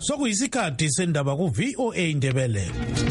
Sokuyisikhathi sendaba ku VOA Indebele.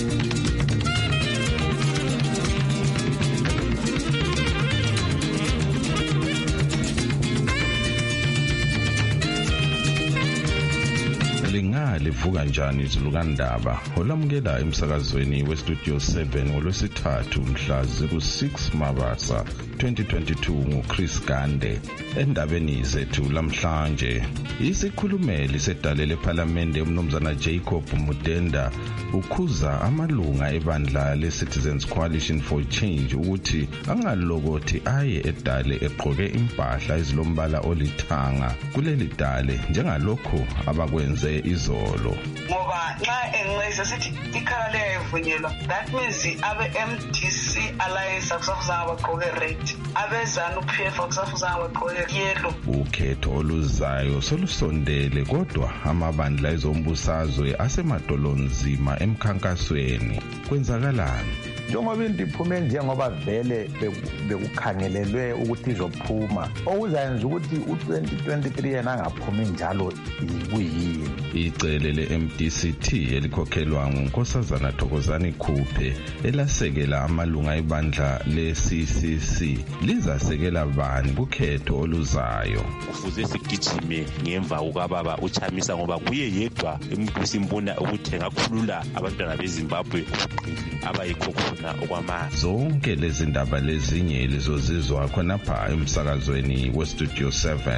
Livuka njani izulukandaba olamukela emsakazweni westudio 7 ngolwesithathu mhla ku-6 Mabasa 2022 nguChris Gande. Endabeni zethu lamhlanje, isikhulumeli sedale lephalamende umnumzana Jacob Mudenda ukhuza amalunga ebandla le-Citizens Coalition for Change ukuthi angalokothi aye edale egqoke impahla ezilombala olithanga kuleli dale njengalokho abakwenze izolo. Ngoba nxa enxesa sithi ikhala leyayivunyelwa, that means abe-MDC Alliance akusafuzanga abagqoke red, abezanu-PF akusafuzanga abagqoke yellow. Ukhetho oluzayo solusondele kodwa amabandla ezombusazwe asemadolonzima emkhankasweni. Kwenzakalani? Njengoba into iphume njengoba vele bekukhangelelwe ukuthi izophuma, okuzayenza ukuthi u-2023 yena angaphumi njalo yikuyini. Icele le-MDCT elikhokhelwa nguNkosazana Thokozani Khuphe elasekela amalunga ebandla le-CCC lizasekela bani kukhetho oluzayo? Kufuze sigijime ngemva kukababa uChamisa ngoba kuye yedwa umuntu simbona ukuthi engakhulula abantwana beZimbabwe abayikho okwamanje. Zonke lezi ndaba lezinye lizozizwa khonapha emsakazweni westudio 7.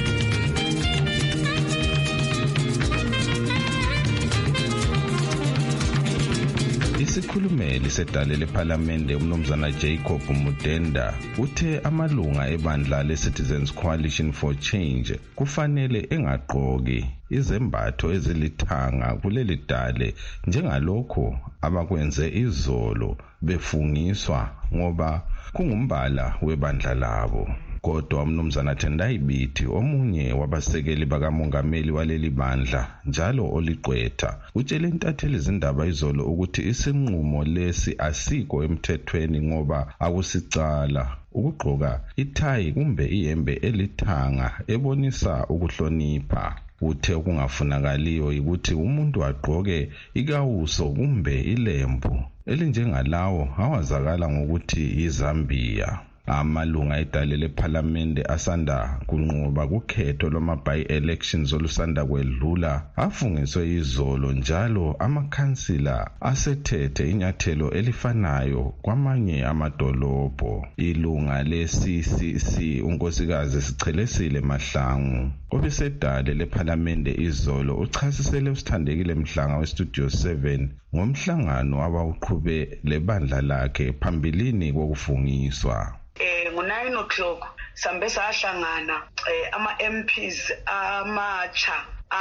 Isikhulumeli sedale lephalamende umnumzana Jacob Mudenda uthe amalunga ebandla le-Citizens Coalition for Change kufanele engagqoki izembatho ezilithanga kuleli dale njengalokho abakwenze izolo befungiswa ngoba kungumbala webandla labo. Kodwa umnumzana Tendai Biti omunye wabasekeli bakamongameli waleli bandla njalo oliqwetha utshele intatheli izindaba izolo ukuthi isinqumo lesi asiko emthethweni ngoba akusicala ukugqoka ithayi kumbe iyembe elithanga ebonisa ukuhlonipha. Uthe okungafunakaliyo ukuthi umuntu agqoke ikawuso kumbe ilembu elinjengalawo awazakala ngokuthi iZambia. Amalunga edale lephalamende asanda kunqoba kukhetho lwama-by-elections olusanda kwedlula afungiswe izolo njalo amakhansila asethethe inyathelo elifanayo kwamanye amadolobho. Ilunga le-CCC unkosikazi Sichelesile Mahlangu obesedale lephalamende izolo uchasisele usithandekile Mhlanga westudio 7 ngomhlangano abawuqhube lebandla lakhe phambilini kokufungiswa. Ngo-9 o'clock sambe sahlangana ama-MPs amatsha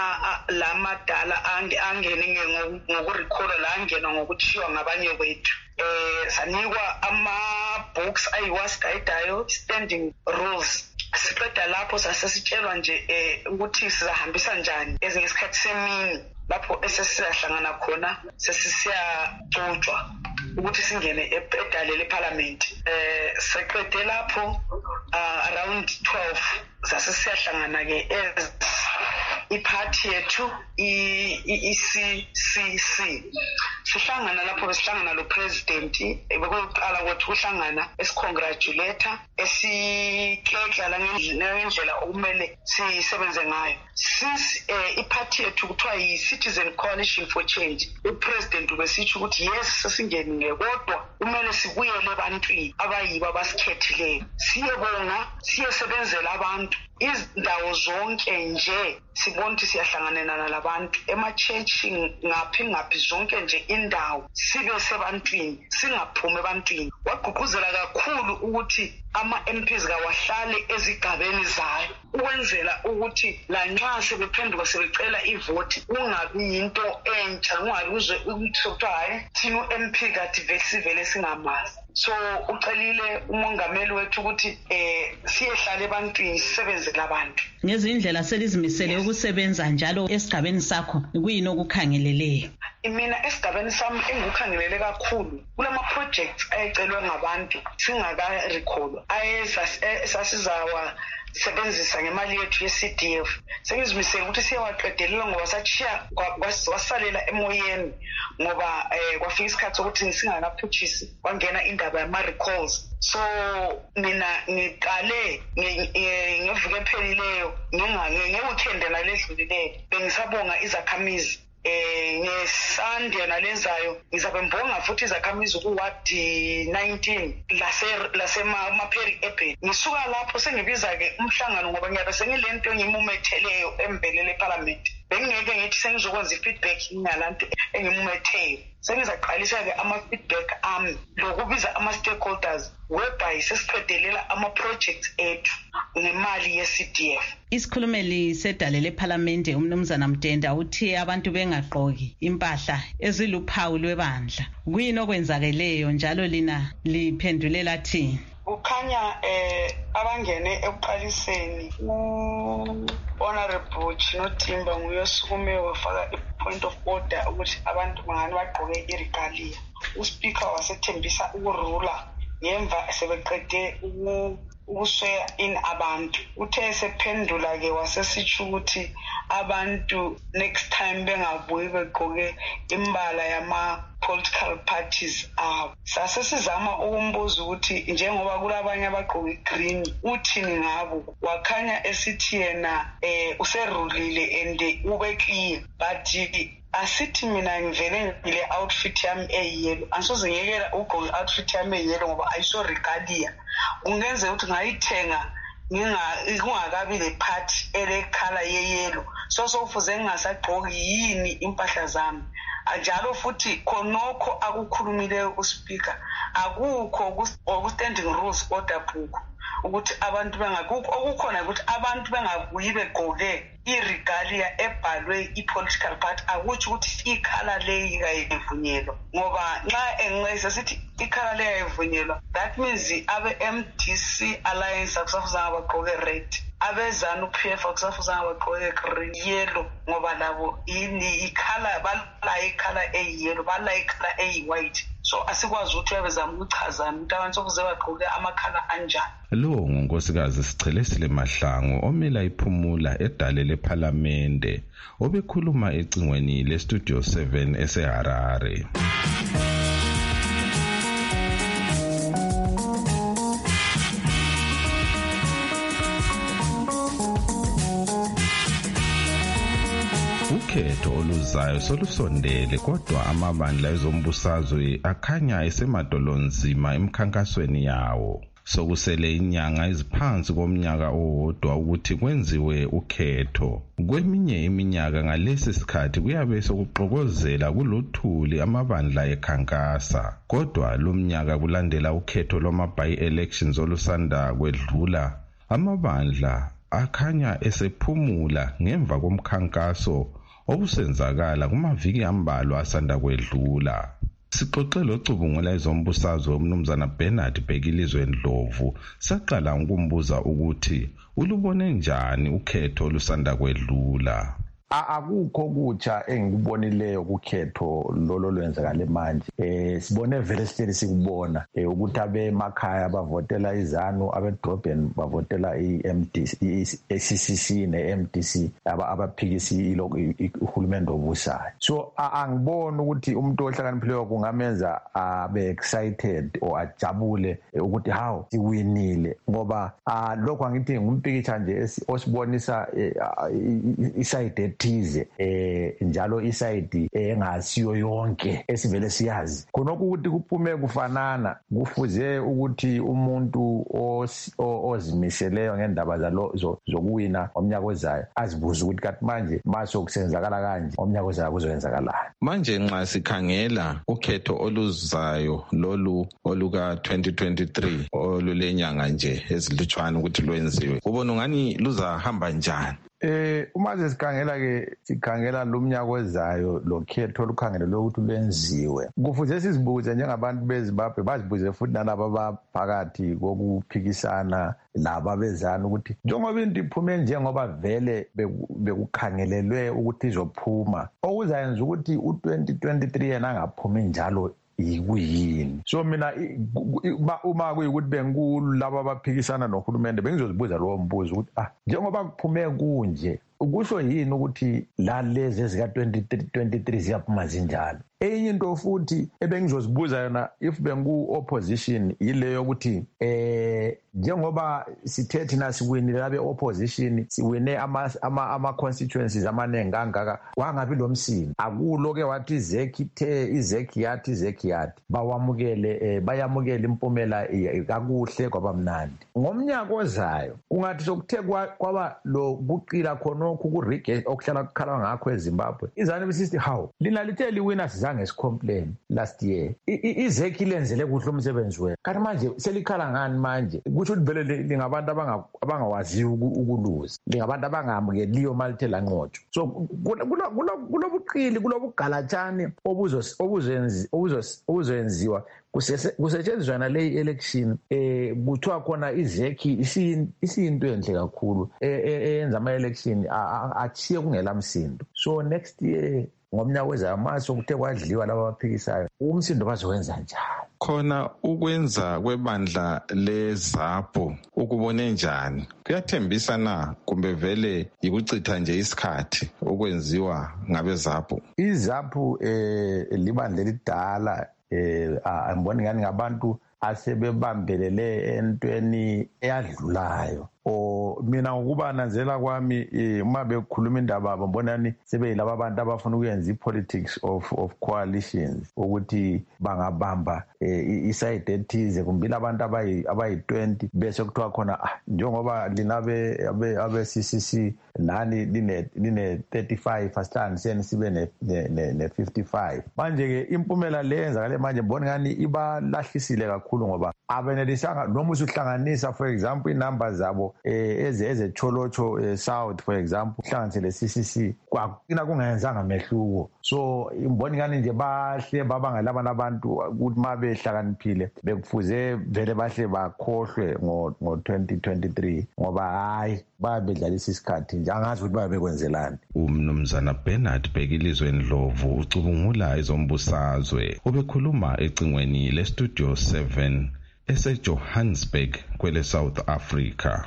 lamadala angene ngokurekhoda la angena ngokuchiwa ngabanye kwethu. Sanikwa ama-books ayiwasigayidayo standing rules. Siqeda lapho sasesitshelwa nje ukuthi sizahambisa njani ezinye isikhathi semini lapho esesiyahlangana khona sesisiyacutshwa ukuthi singene edale lephalamende. Seqede lapho around 12 sasesiyahlangana ke iphathi yethu i-CCC. Sihlangana lapho besihlangana lo president bekuqala kwethu uhlangana esicongratulata esikekla ngendlela okumele sisebenze ngayo. Since iphathi yethu kuthiwa yi-Citizen Coalition for Change, upresident ubesitsho ukuthi yes sesingene kodwa kumele sibuyele ebantwini abayibo abasikhethileyo, siyebonga siyesebenzela abantu izindawo zonke nje sibona ukuthi siyahlanganana labantu ema-church ngaphi zonke nje indawo sibe sebantwini singaphumi ebantwini. Wagqugquzela kakhulu ukuthi ama-MPs kawahlale ezigabeni zayo ukwenzela ukuthi lanxa sebephenduka sebecela ivoti kungabi yinto entsha, kungabi uzwe ukuthi kuthiwa hayi thina u-MP kade sivele singamazi. So ucelile umongameli wethu ukuthi siyehlala ebantwini sisebenzele abantu. Ngezindlela selizimisele ukusebenza njalo esigabeni sakho kuyini okukhangeleleyo? mina esigabeni sami engikukhangelele kakhulu kulama projects ayecelwe ngabantu singaka-recall sasizawa sebenzisa ngemali yethu ye-CDF sengizimisele ukuthi siyawaqedelela ngoba sachiya wasalela emoyeni ngoba kwafika isikhathi sokuthi singakaphutshisi kwangena indaba yama-recalls. So mina ngiqale ngeviki ephelileyo nge-weekend naledlulileyo bengisabonga izakhamizi ngeSunday nalezayo ngizabe ngibonga futhi izakhamizi ku-Ward 19 lasemapheri ebheni. Ngisuka lapho sengibiza-ke umhlangano ngoba ngiyabe sengilento engimumetheleyo embelele eParliament. Bengingeke ngithi sengizokwenza i-feedback ngingalanto engimumethele. Sengizaqalisa-ke ama-feedback ami lokubiza ama-stakeholders whereby sesiqedelela ama-projects ethu ngemali ye-CDF. Isikhulumeli sedale leParliament uMnumzana Mtenda uthi abantu bengaqoki impahla eziluphawu lwebandla. Kuyini okwenzakeleyo njalo lina liphendulela thini? Ukhanya abangene ekuqaliseni Honorable Chino Timba nguye osukume wafaka i-point of order ukuthi abantu bangani bagqoke iregalia. Uspeaker wasethembisa ukurula ngemva sebeqede ukusweya in abantu. Uthe sephendula-ke wasesitsho ukuthi abantu next time bengabuyi begqoke imbala yama-political parties abo. Sasesizama ukumbuza ukuthi njengoba kulabanye abagqoke i-green uthini ngabo. Wakhanya esithi yena userulile and ube clear but asithi mina ngivele ngile outfit yami eyiyelo angisoze ngiyekela ugqoke outfit yami eyiyelo ngoba ayiso regalia. Kungenze ukuthi ngayithenga kungakabi le party elekhala yeyelo so kufuze ngingasagqoki yini impahla zami. Njalo futhi khonokho akukhulumileyo uSpeaker akukho ku-standing rules order book ukuthi abantu okukhona ukuthi abantu bengabuyi begqoke iregalia ebhalwe i-political party akutsho ukuthi ikhala leyi kayivunyelwa ngoba nxa sesithi ikhala leyi kayivunyelwa that means abe-MDC Alliance akusafuzanga bagqoke red, abezanu PF akusafuzanga bagqoke green, yellow ngoba labo ikhala bala ikhala eyiyellow bala ikhala eyi-white. So asikwazi ukuthi uyabezama ukuchazana ukuthi abantu sokuze bagqoke amakhala anjani. Lo ngunkosikazi Sichelesile Mahlangu omela iphumula edale leParliamente obekhuluma ecingweni leStudio 7 eseHarare. Ukhetho oluzayo solusondele kodwa amabandla ezombusazwe akhanya esemadolonzima emkhankasweni yawo. Sokusele inyanga eziphansi komnyaka owodwa ukuthi kwenziwe ukhetho. Kweminye iminyaka ngalesi sikhathi kuyabe sokuxokozela kulothuli amabandla ekhankasa. Kodwa lo mnyaka kulandela ukhetho lwama-by-elections olusanda kwedlula, amabandla akhanya esephumula ngemva komkhankaso obusenzakala kumaviki ambalwa asanda kwedlula. Sixoxe locubungula ezombusazwe uMnumzana Bernard Bhekilizwe Ndlovu saqala ukumbuza ukuthi ulubone njani ukhetho olusanda kwedlula. Akukho kutsha engikubonileyo kukhetho lolo lwenzakala manje. Sibone vele sithe sikubona ukuthi abemakhaya bavotela iZanu, abedrobheni bavotela iMDC, iCCC neMDC abaphikisi uhulumende obusayo. So angiboni ukuthi umuntu ohlakaniphileyo kungamenza abe excited or ajabule ukuthi how siwinile ngoba lokho angithi ngumpikitsha nje osibonisa iside thize njalo iside engasiyo yonke esivele siyazi. Khonokho ukuthi kuphume kufanana kufuze ukuthi umuntu ozimiseleyo ngendaba zokuwina omnyaka ozayo azibuza ukuthi kanti manje maso kusenzakala kanje omnyaka ozayo kuzoyenzakalani. Manje nxa sikhangela ukhetho oluzayo lolu oluka 2023 olulenyanga nje ezilutshwana ukuthi lwenziwe ubona ngani luzahamba njani? Uma sikhangela lo mnyaka ozayo lo khetho olukhangelelwe ukuthi lwenziwe, kufuze sizibuze njengabantu beZimbabwe, bazibuze futhi nalabo abaphakathi kokuphikisana laba bezana ukuthi njengoba into iphume njengoba vele bekukhangelelwe ukuthi izophuma, okuzayenza ukuthi u-2023 yena angaphumi njalo yikuyini. So mina uma kuyikuthi bengikulabo abaphikisana nohulumende bengizozibuza lowo mbuzo ukuthi njengoba kuphume kunje ukusho yini ukuthi la lezi ezika-2023 ziyaphuma zinjalo. Enye into futhi ebengizozibuza yona if bengu-opposition yileyo yokuthi njengoba sithe thina siwinile labe opposition siwine ama-constituencies amaningi kangaka, wangabi lo msini akulo-ke wathi izeki yathi bayamukele impumela kakuhle kwaba mnandi. Ngomnyaka ozayo kungathi sokuthe kwaba lo kuqila khonokhu kurige okuhlala kukhala ngakho eZimbabwe, izanu besithi hawu lina lithe liwina sizange sicomplain last year, izeki lenzele kuhle umsebenzi wenu, kanti manje selikhala ngani manje? Kusho ukuthi vele lingabantu abangawaziyo ukuluza, lingabantu abangamukeliyo malithe lanqotshwa. So kulobuqili kulobugalatshane obuzoyenziwa kusetshenziswa naleyi election. Kuthiwa khona izeki isiyinto enhle kakhulu eyenza ama-election achiye kungela msindo. So next year ngomnyaka wezayo maso kuthe kwadliwa laba abaphikisayo, umsindo bazowenza njani? Khona ukwenza kwebandla leZAPU ukubone njani? Kuyathembisa na kumbe vele yikuchitha nje isikhathi okwenziwa ngabeZAPU? iZAPU libandla elidala, angiboni ngani ngabantu asebebambelele entweni eyadlulayo. Mina ngokuba nanzela kwami uma bekhuluma indaba babonani sebeyilabo abantu abafuna ukuyenza i-politics of coalitions ukuthi bangabamba iside ethize kumbili abantu abayi-20 bese kuthiwa khona njengoba linabe abe-CCC nani line-35 asihlanganiseni sibe ne-55. Manje-ke impumela le yenzakale manje mboni ngani ibalahlisile kakhulu ngoba abenelisanga noma usuhlanganisa for example inamba zabo eze-Cholocho South for example uhlanganisele CCC kwakina kungayenzanga mehluko. So imboni ngani nje bahle babangalabana abantu ukuthi ma behlakaniphile bekufuze vele bahle bakhohlwe ngo-2023 ngoba hayi babedlalisa isikhathi nje angazi ukuthi babekwenzelani. Umnumzana Bernard Bhekilizwe Ndlovu ucubungula ezombusazwe ubekhuluma ecingweni leStudio 7 eseJohannesburg kwele South Africa.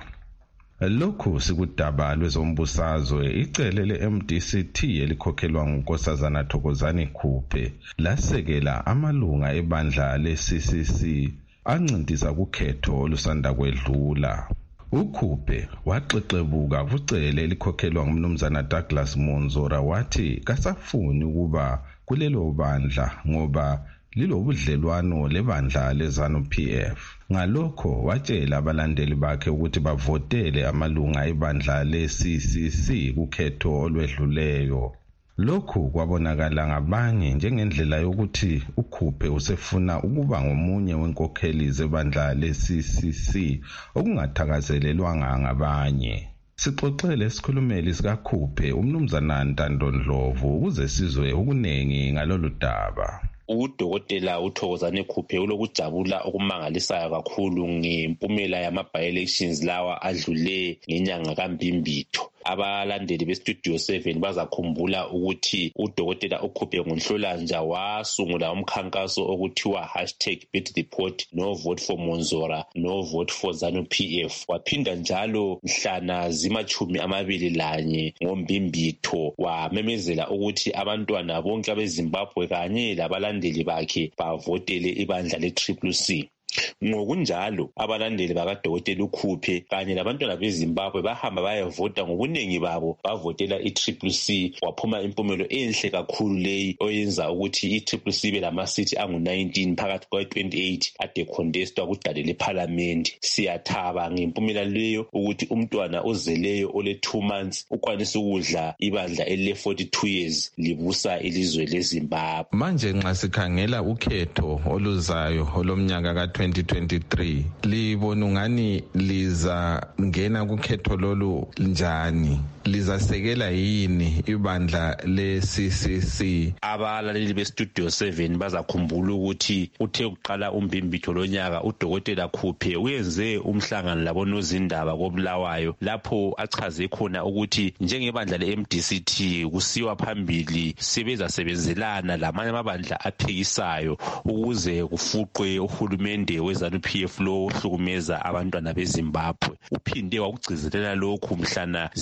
Lokhu sikudaba lwezombusazwe icele le-MDCT elikhokhelwa nguNkosazana Thokozani Khuphe lasekela amalunga ebandla le-CCC ancintisa kukhetho olusanda kwedlula. uKhuphe waxexebuka kucele elikhokhelwa ngumnumzana Douglas Monzora wathi kasafuni ukuba kulelo bandla ngoba lilobudlelwano lebandla leZANU-PF. Ngalokho watshela abalandeli bakhe ukuthi bavotele amalunga ebandla le-CCC kukhetho olwedluleyo. Lokhu kwabonakala ngabanye njengendlela yokuthi uKhuphe usefuna ukuba ngomunye wenkokheli zebandla le-CCC okungathakazelelwanga ngabanye. Sixoxele isikhulumeli sikaKhuphe umnumzana Ntando Ndlovu ukuze sizwe ukunengi ngalolu daba. Udokotela uThokozani Khuphe ulokujabula okumangalisayo kakhulu ngempumela yama-by-elections lawa adlule ngenyanga kaMbimbitho. Abalandeli beStudio 7 bazakhumbula ukuthi udokotela uKhuphe ngoNhlolanja wasungula umkhankaso okuthiwa #BeatThePot, no vote for Monzora, no vote for ZANU-PF. Waphinda njalo mhlana zima-21 ngoMbimbitho wamemezela ukuthi abantwana bonke abeZimbabwe kanye labalandeli bakhe bavotele ibandla le-CCC. Ngokunjalo abalandeli bakadokotela uKhuphe kanye labantwana beZimbabwe bahamba bayevota ngobuningi babo bavotela i-CCC. Waphuma impumelo enhle kakhulu leyi oyenza ukuthi i-CCC ibe lamasithi angu-19 phakathi kwa-28 ade contestwa kudale lePhalamende. Siyathaba ngempumela leyo ukuthi umntwana ozeleyo ole 2 months ukwanisa ukudla ibandla ele-42 years libusa ilizwe leZimbabwe. Manje nxa sikhangela ukhetho oluzayo olomnyaka 2023 libona ungani liza ngena kukhetho lolu njani, lizasekela yini ibandla le-CCC? Abalaleli bestudio 7 bazakhumbula ukuthi uthe kuqala uMbimbitho lonyaka uDokotela Khuphe uyenze umhlangano labonozindaba koBulawayo lapho achaze khona ukuthi njengebandla le-MDCT kusiwa phambili sebezasebenzelana lamanye amabandla aphikisayo ukuze kufuqwe uhulumende weZANU-PF lo ohlukumeza abantwana beZimbabwe. Uphinde wakugcizelela lokhu mhlana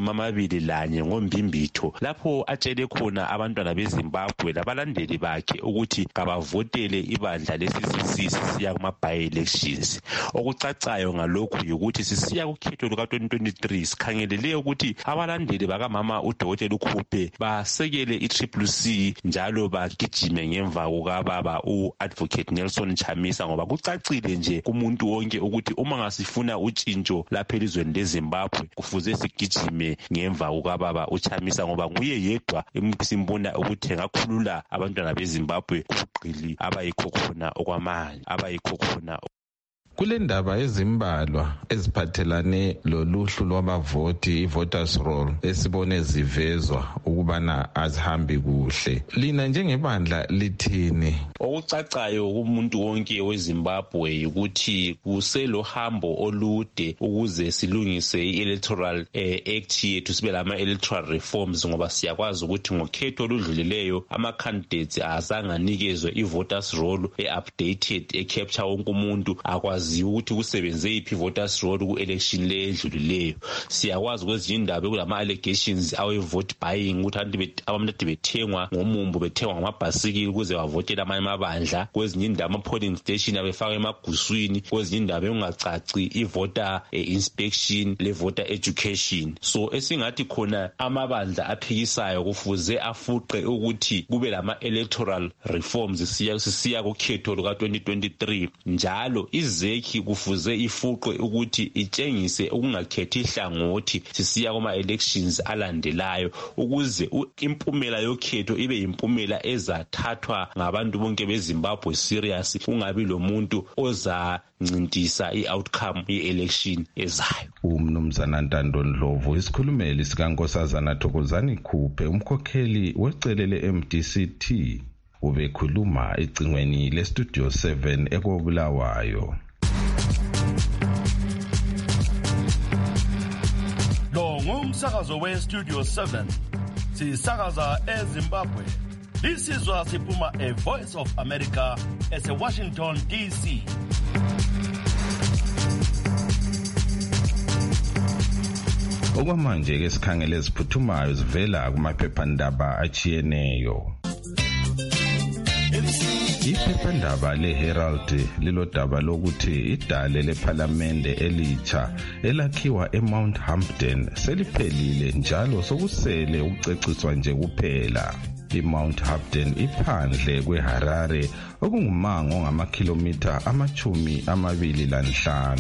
zima-21 ngoMbimbitho lapho atshele khona abantwana beZimbabwe labalandeli bakhe ukuthi kabavotele ibandla le-CCC sisiya kuma-by-elections. Okucacayo ngalokhu yikuthi sisiya kukhetho luka-2023 sikhangelele ukuthi abalandeli bakamama uDokotela Khuphe basekele i-CCC njalo bagijime ngemva kukababa u-Advocate Nelson Chamisa, ngoba kucacile nje kumuntu wonke ukuthi uma ngasifuna utshintsho lapha elizweni leZimbabwe kufuze sigijime ngemva kukababa uChamisa, ngoba nguye yedwa simbona ukuthi ngakhulula abantwana beZimbabwe kubugqili abayikho khona okwamanje, abayikho khona. Kule ndaba ezimbalwa eziphathelane loluhlu lwabavoti, i-voters roll, esibone zivezwa ukubana azihambi kuhle, lina njengebandla lithini? Okucacayo kumuntu wonke weZimbabwe ukuthi kuselohambo olude ukuze silungise i-electoral act yethu, sibe lama-electoral reforms, ngoba siyakwazi ukuthi ngokhetho oludlulileyo ama-candidates azange anikezwe i-voters roll e-updated e-capture wonke umuntu akwazi ukuthi kusebenze iphi voters roll ku-election le edlulileyo. Siyakwazi kwezinye indaba kulama-allegations awe-vote buying ukuthi abantu bethengwa ngomumbu, bethengwa ngamabhasikili ukuze bavotele amanye amabandla. Kwezinye indaba ama-polling station abefakwa emaguswini, kwezinye indaba engacaci i-voter inspection le-voter education. So esingathi khona amabandla aphikisayo kufuze afuqe ukuthi kube lama-electoral reforms sisiya kukhetho luka-2023 njalo izeki kufuze ifuqwe ukuthi itshengise ukungakhethi ihlangothi sisiya kuma-elections alandelayo ukuze impumela yokhetho ibe yimpumela ezathathwa ngabantu bonke beZimbabwe serious, kungabi lomuntu ozancintisa i-outcome ye-election ezayo. Umnumzana Ntando Ndlovu, isikhulumeli sikaNkosazana Thokozani Khuphe, umkhokheli wecele le-MDCT, ubekhuluma ecingweni le-Studio 7 ekoBulawayo. Lo ngumsakazo we-Studio 7 sisakaza eZimbabwe. Lisizwa siphuma e-Voice of America ese-Washington DC. Okwamanje ke sikhangele eziphuthumayo zivela kumaphephandaba achiyeneyo. Iphephandaba le-Herald lilodaba lokuthi idale lephalamende elitsha elakhiwa eMount Hampden seliphelile njalo sokusele ukuceciswa nje kuphela. IMount Hampden iphandle kweHarare okungumango ongamakhilomitha 25.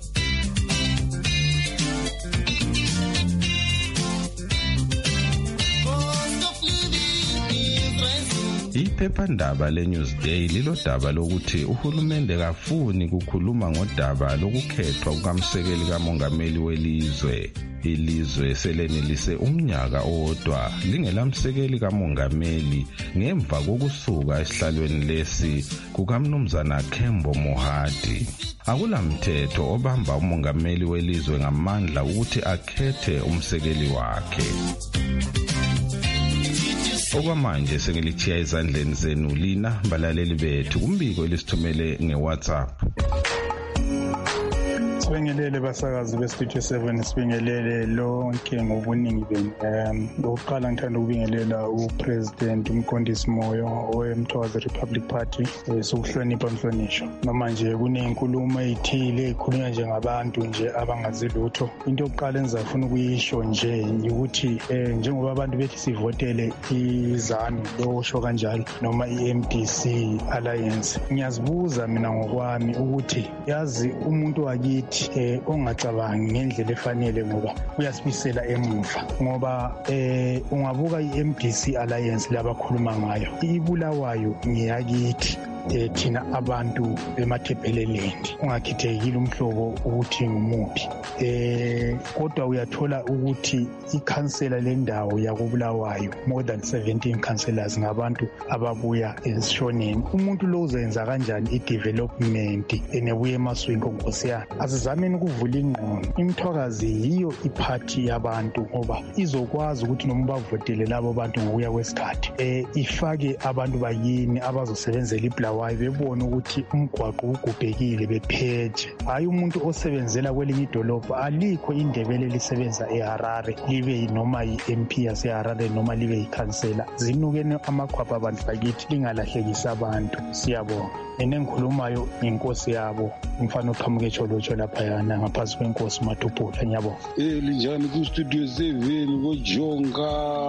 Iphephandaba leNewsday lilodaba lokuthi uhulumende kafuni kukhuluma ngodaba lokukhethwa kukamsekeli kamongameli welizwe. Ilizwe selenelise umnyaka owodwa lingelamsekeli kamongameli ngemva kokusuka esihlalweni lesi kukamnumzana Kembo Mohadi. Akulamthetho obamba umongameli welizwe ngamandla ukuthi akhethe umsekeli wakhe. Okwamanje sengilithiya ezandleni zenu lina balaleli bethu kumbiko elisithumele ngeWhatsApp. Sibingelele basakazi beStudio 7, sibingelele lonke ngobuningi benu. Ngokuqala ngithanda ukubingelela uPresident uMqondisi Moyo weMthwazi Republic Party, sokuhlonipha umhlonishwa. Noma nje kunenkulumo ezithile ekhulunywa njengabantu nje abangazi lutho. Into yokuqala engizafuna ukuyisho nje ukuthi njengoba abantu bethi sivotele iZANU losho kanjalo noma iMDC Alliance, ngiyazibuza mina ngokwami ukuthi yazi umuntu wakithi ongacabangi ngendlela efanele ngoba uyasibisela emuva, ngoba ungabuka iMDC Alliance labakhuluma ngayo iBulawayo ngiyakithi thina abantu bemathebhelelendi ungakhethekile umhlobo ukuthi ngumuphi. Kodwa uyathola ukuthi ikhansela lendawo yakubulawayo more than 17 councillors ngabantu ababuya esishoneni. Umuntu lo uzenza kanjani i-development enebuye emaswini konkosi yami? Asizameni ukuvula ingqondo. Imthokazi yiyo iphathi yabantu ngoba izokwazi ukuthi noma bavotele labo bantu ngokuya kwesikhathi ifake abantu bakini abazosebenzela iBulawayo bebone ukuthi umgwaqo ugubhekile bepheje. Hayi umuntu osebenzela kwelinye idolobha. Alikho indebele lisebenza eHarare libe noma iMP yaseHarare noma libe ikhansela. Zinukene amakhwapha abantu bakithi lingalahlekisa abantu. Siyabonga. Enengikhulumayo inkosi yabo umfana oqhamuke etsholotho laphayana ngaphansi kwenkosi Mathuphula. Ngiyabonga. Linjani ku studio 7 bojonga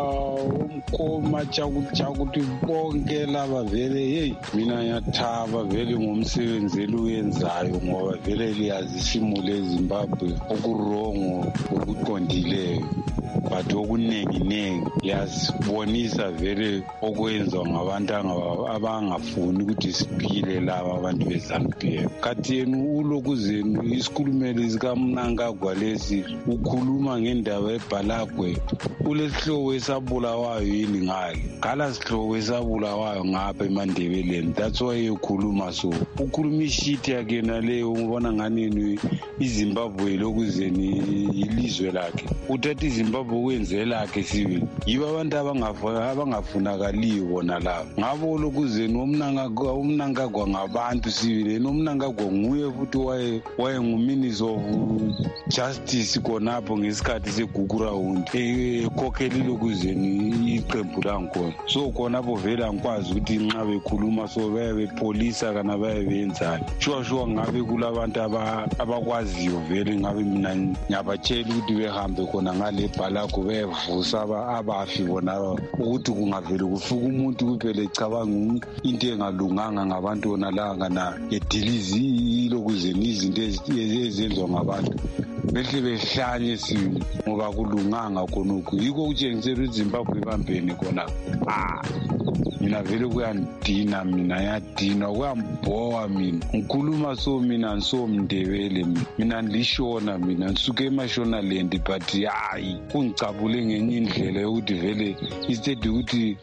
umkoma chakuthi bonke laba vele hey mina ngiyathaba vele ngomsebenzeli uyenzayo ngoba vele liyazi isimo leZimbabwe okurongo okuqondileyo but okunengi yazibonisa vele okwenzwa ngabantu abangafuni ukuthi siphile laba abantu beZANU-PF. Kathi yenu ulokuzenu isikhulumeli sikaMnangagwa lesi ukhuluma ngendaba eBhalagwe ulesihlobo esabulawayo yini ngale gala sihlobo esabulawayo ngapha eMandebeleni. That's why ukhuluma so ukhuluma ishit yakhe naleyo ubona ngani iZimbabwe lokuzeni ilizwe lakhe uthatha iZimbabwe wenzela lakhe sibili yiba abantu abangafunakaliyo bona labo ngabo lokuzeni umnangagwa ngabantu sibili nomnangagwa nguye futhi waye nguminister of justice konapho ngesikhathi segugu round ekhokheli lokuzeni iqembu langkhona. So konapho vele angikwazi ukuthi nxa bekhuluma so bepolisa kana bayebenzani sure ngabe kulabantu abakwaziyo vele ngabe mina ngiyabatshela ukuthi behambe khona ngale Bhalagwe bevusa abafi bona ukuthi kungavele kufika umuntu kuphela ecabanga into engalunganga ngabantu bona la kana edilizi lokuzeni izinto ezenziwa ngabantu behle behlanye sini ngoba kulunganga khonokho yiko ukutshengisela iZimbabwe ibambene khona. Mina vele kuyandina mina yadina kuyambhowa mina ngikhuluma so mina ngisomndebele mina ndishona mina ngisuke eMashonaland but hayi kungicabule ngenye indlela yokuthi vele instead ukuthi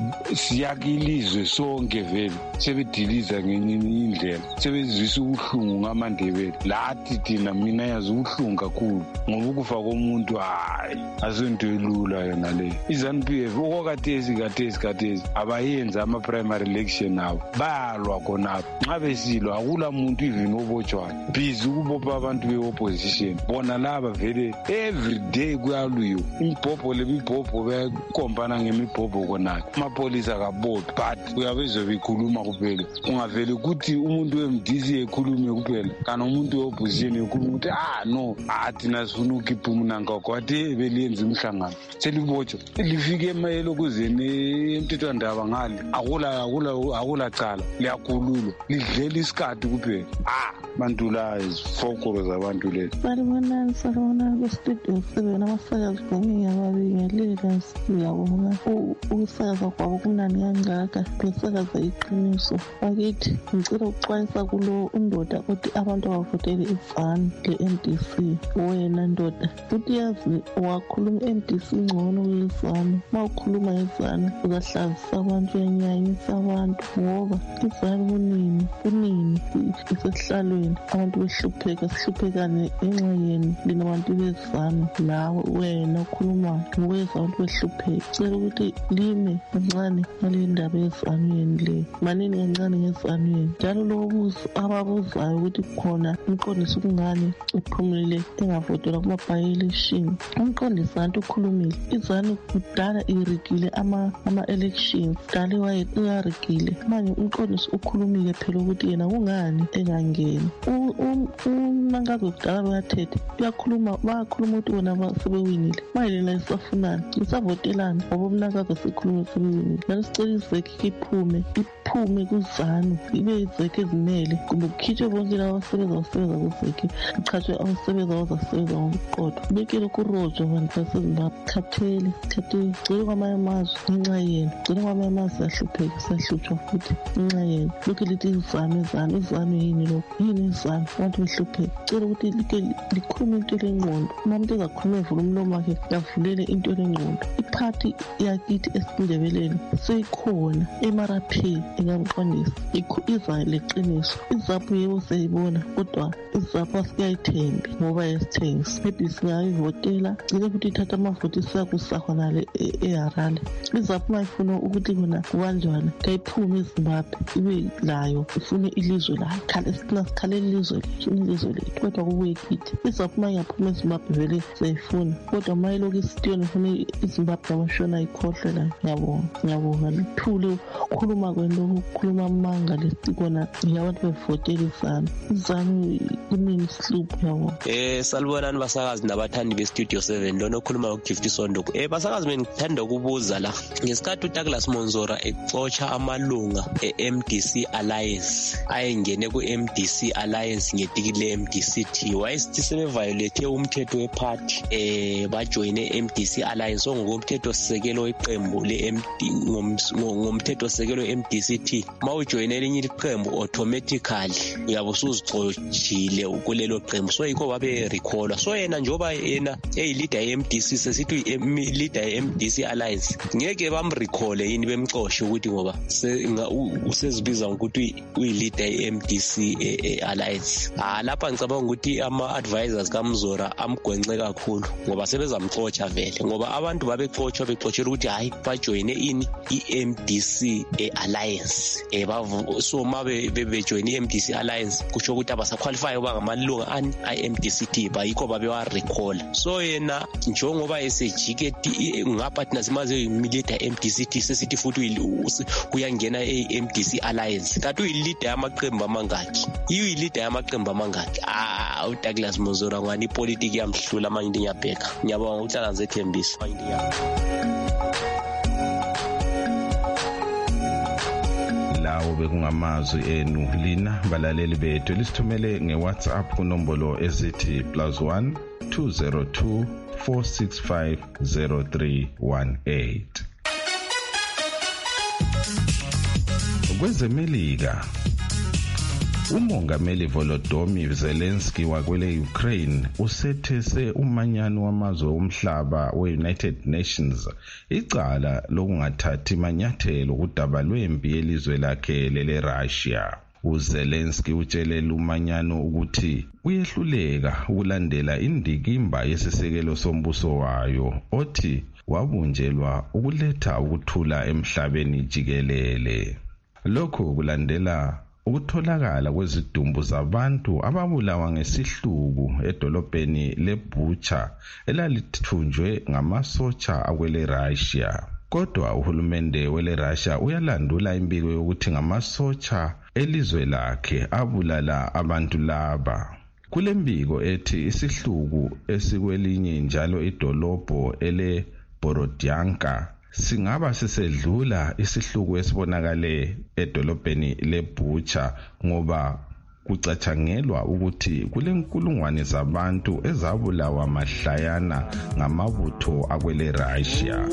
siyakilizwe sonke vele sebediliza ngenye indlela sebezwisa ubuhlungu ngamaNdebele lathi thina mina yazi ubuhlungu kakhulu ngoba ukufa komuntu hayi asonto elula yona le. iZANU-PF okwathesi abayenza ama-primary election abo bayalwa khonapho nxa besilwa akula muntu even obotshwayo busy ukubopha abantu be-opposition bona laba vele every day kuyalwiwa imibhobho beyakompana ngemibhobho khonapho amapolisa kabophi but uyabezobe ikhuluma kuphela ungavele ukuthi umuntu wemdisi ekhulume kuphela kana umuntu we-opposition ekhulume ukuthi no thina sifuna ukhipha uMnangagwa wathi beliyenza umhlangano selibotshwa lifike emayelokuzeni emthethwandaba ngale akula cala liyakhululwa lidlela isikhathi kuphela bantu la izifokolo zabantu lezi. Salibonani ku-studio 7 abasakazi gqomi ngiyababingelela siyabonga ukusakaza kwabo kunani kangaka besakaza iqiniso bakithi ngicela ukuxwayisa kulo undoda othi abantu abavotele iZANU le-NDC wena ndoda futhi yazi wakhuluma i-NDC ngcono kweZANU ma ukhuluma ngeZANU uzahlazisa abantu uyanyanyisa abantu ngoba iZANU kunini isesihlalweni abantu sihluphekane ngenxa yenu lina bantu beZANU lawe wena ukhuluma ngokwenza abantu behlupheke cela ukuthi lime kancane ngale ndaba yeZANU yenu le manini kancane ngeZANU yenu njalo lobuzo ababuzayo ukuthi khona umqondisi ukungani uphumile engavotelwa kuma-by-election umqondisi kanti ukhulumile iZANU kudala irigile ama-elections dala uyarigile manje umqondisi ukhulumile phela ukuthi yena kungani engangeni uMnangagwa kudala bayathetha bayakhuluma ukuthi bona sebewinile mayelena isafunani isavotelana ngoba uMnangagwa sikhulume sebewinile njalo sicela izekhe iphume kuZANU ibe izekhe ezimele kumbe kukhitshwe bonke laba abasebenza kuzekhe kuchatshwe abasebenza abazasebenza ngokuqotho bekele kurojwa abantu baseZimbabwe khathele cela kwamanye amazwe ngenxa yenu cela kwamanye thina siyahlupheka siyahlutshwa futhi nxa yena lokhu lithi izanu yini lokhu yini izanu abantu behlupheka cela ukuthi like likhulume into lengqondo umuntu ezakhuluma evula umlomo wakhe avulele into lengqondo iphathi yakithi esindebeleni seyikhona emaraphi engamqondisa iza leqiniso izaphu yebo seyibona kodwa izaphu asikayithembi ngoba yesithengisa maybe singayivotela cile ukuthi ithatha amavoti siyakusahonale eHarare izaphu mayifuna ukuthi khona kubanjwana kayiphume eZimbabwe ibe layo ifune ilizwe layo khale sikhalela ilizwe lethu kodwa kubuye kithi izaphu mayaphuma eZimbabwe vele seyifuna kodwa mayilokhu isitiyoni ifune iZimbabwe amashona ayikhohlwe layo ngiyabonga lithule ukukhuluma kwento ukukhuluma amanga lesikona yabantu bevotela izanu kunini sihlupho yabo. Salibonani basakazi nabathandi beStudio 7 lona okhuluma uGift Sondoko. Basakazi mina ngithanda ukubuza la ngesikhathi uDouglas Monzora exotsha amalunga eMDC Alliance ayengene kuMDC Alliance ngetiki leMDCT wayesithi sebeviolate umthetho weparty bajoine MDC Alliance ngokomthetho sisekelo iqembu leMD ngomthetho sisekelo MDCT mawujoine elinye iqembu automatically uyabo usuzixojile kulelo qembu so yikho babe recall so yena njoba yena leader yeMDC sesithi leader yeMDC Alliance ngeke bamrecall yini bemxoshe ukuthi ngoba usezibiza ukuthi uyileader yeMDC Alliance lapha ngicabanga ukuthi ama advisors kaMzora amgwenxe kakhulu ngoba sebezamxotsha vele ngoba abantu babexotsha ukuthi hayi bajoine ini iMDC Alliance so mabe bejoin iMDC Alliance kusho ukuthi abasaqualify uba ngamalunga iMDCT bayikho babe wa recall so yena njengoba esejike ngapha thina simaze imilita MDCT sesithi futhi uyangena eMDC Alliance kanti uyileader yamaqembu amangaki uyileader yamaqembu amangaki uDouglas Monzora ngani ipolitiki yamhlula manje ngiyabheka ngiyabonga uhlala nzethembisa lawo bekungamazwi enu lina balaleli bethu lisithumele ngeWhatsApp kunombolo ezithi +1 202 465 0318. Kwezemelika umongameli Volodymyr Zelensky wakwele Ukraine usethese umanyano wamazwe omhlaba weUnited Nations icala lokungathathi manyathelo kudaba lwempi yelizwe lakhe leRussia. uZelensky utshele umanyano ukuthi uyehluleka ukulandela indikimba yesisekelo sombuso wayo othi wabunjelwa ukuletha ukuthula emhlabeni jikelele. Lokho kulandela ukutholakala kwezidumbu zabantu ababulawa ngesihluku edolobheni leBucha elalithunjwe ngamasotsha akwele Russia. Kodwa uhulumende wele Russia uyalandula imbiko yokuthi ngamasotsha elizwe lakhe abulala abantu laba. Kule mbiko ethi isihluku esikwelinye njalo idolobho ele Borodyanka singaba sisedlula isihluku esibonakale edolobheni leBucha ngoba kucatshangelwa ukuthi kulenkulungwane zabantu ezabulawa mahlayana ngamabutho akwele Russia.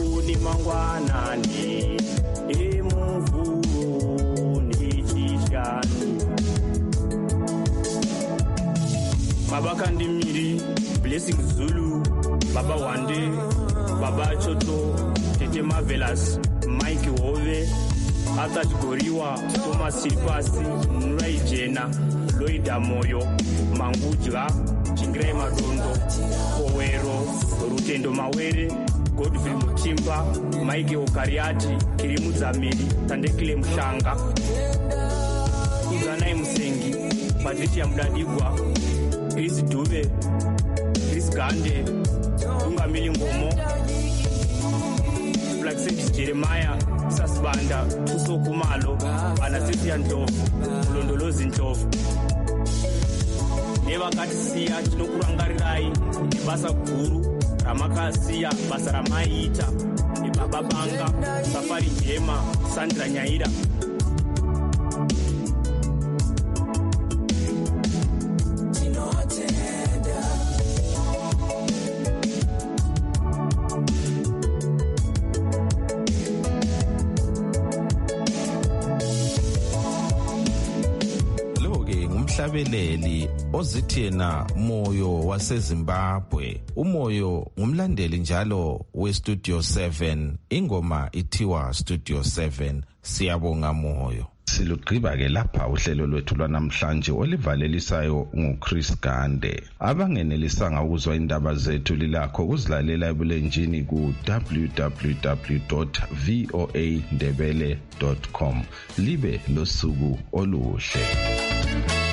Baba Kandimiri, Blessing Zulu, Baba Wande, Baba Choto, Tete Marvelous, Mike Hove, Atach Goriwa, Thomas Silpasi, Nrai Jena, Loida Moyo, Mangujga, Chingre Madondo, Owero, Rutendo Mawere, Godfrey Muchimba, Mike Okariati, Kirimu Zamiri, Tandekile Mshanga, Uzanai Musengi, Patricia Mdadigwa, Chris Dube, Chris Gande, Ungamili Ngomo, Black Saint Jeremiah, Sasbanda, Tuso Kumalo, Anasisia Ntofu, Londolozi Ntofu. Neva Katisia, Chinokurangarirai, Basa Guru, Ramakasiya, Basa Ramaita, Baba Banga, Safari Jema, Sandra Nyaida. umhlabeleli ozithi yena Moyo waseZimbabwe. uMoyo ngumlandeli njalo weStudio 7, ingoma ithiwa Studio 7. Siyabonga Moyo. Silugqiba ke lapha uhlelo lwethu lwanamhlanje olivalelisayo nguChris Gande. Abangenelisanga ukuzwa indaba zethu lilakho kuzilalela ebulenjini ku www.voandebele.com. Libe losuku oluhle.